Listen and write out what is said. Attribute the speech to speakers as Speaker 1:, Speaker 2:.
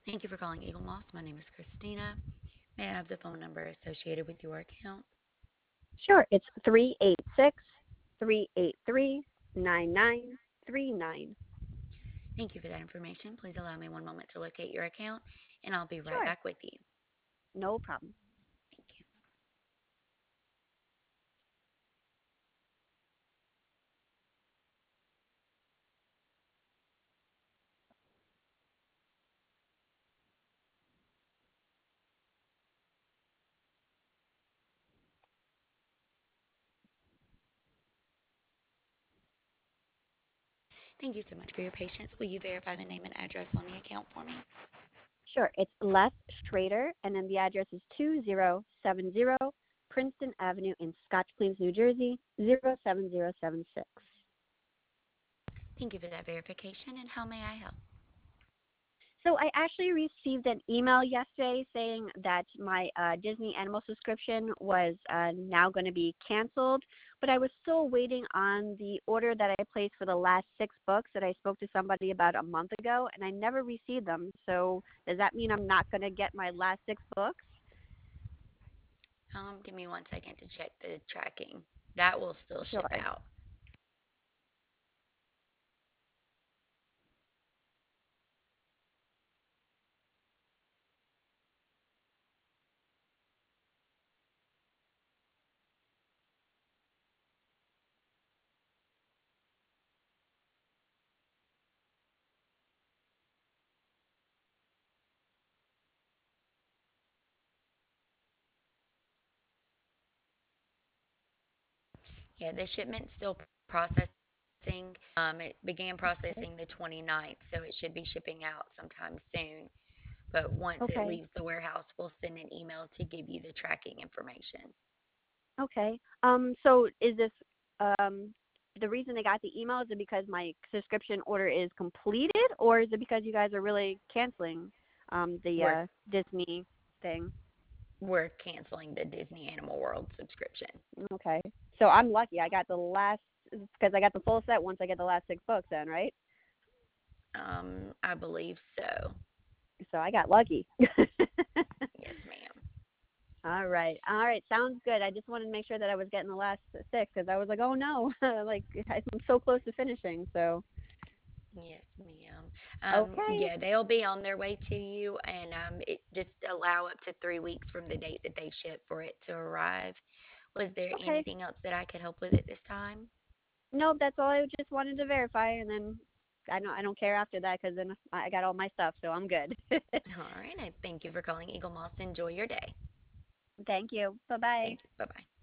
Speaker 1: Thank you for calling Eagle Moss. My name is Christina. May I have the phone number associated with your account?
Speaker 2: Sure, it's 386-383-9939.
Speaker 1: Thank you for that information. Please allow me one moment to locate your account, and I'll be right
Speaker 2: Sure,
Speaker 1: back with you.
Speaker 2: no problem.
Speaker 1: Thank you. Thank you so much for your patience. Will you verify the name and address on the account for me?
Speaker 2: Sure, it's Les Schrader, and then the address is 2070 Princeton Avenue in Scotch Plains, New Jersey, 07076.
Speaker 1: Thank you for that verification, and how may I help?
Speaker 2: So I actually received an email yesterday saying that my Disney Animal subscription was now going to be canceled, but I was still waiting on the order that I placed for the last 6 books that I spoke to somebody about a month ago, and I never received them. So does that mean I'm not going to get my last 6 books?
Speaker 1: Give me 1 second to check the tracking. That will still ship
Speaker 2: Sure.
Speaker 1: out. Yeah, the shipment's still processing. It began processing the 29th, so it should be shipping out sometime soon. But once it
Speaker 2: Okay.
Speaker 1: leaves the warehouse, we'll send an email to give you the tracking information.
Speaker 2: Okay. So is this um the reason I got the email, is it because my subscription order is completed, or is it because you guys are really canceling the
Speaker 1: We're
Speaker 2: Disney thing?
Speaker 1: we're canceling the Disney Animal World subscription.
Speaker 2: Okay. So I'm lucky. I got the last, because I got the full set once I get the last 6 books then, right?
Speaker 1: I believe so.
Speaker 2: So I got lucky.
Speaker 1: Yes, ma'am.
Speaker 2: All right. All right. Sounds good. I just wanted to make sure that I was getting the last 6, because I was like, oh no, like I'm so close to finishing. So,
Speaker 1: Yes, ma'am.
Speaker 2: okay.
Speaker 1: Yeah, they'll be on their way to you, and it just allow up to 3 weeks from the date that they ship for it to arrive. Was there
Speaker 2: Okay.
Speaker 1: anything else that I could help with at this time?
Speaker 2: Nope, that's all I just wanted to verify, and then I don't care after that, because then I got all my stuff, so I'm good.
Speaker 1: All right, I thank you for calling Eagle Moss. Enjoy your day.
Speaker 2: Thank you. Bye bye.
Speaker 1: Thank you. Bye bye.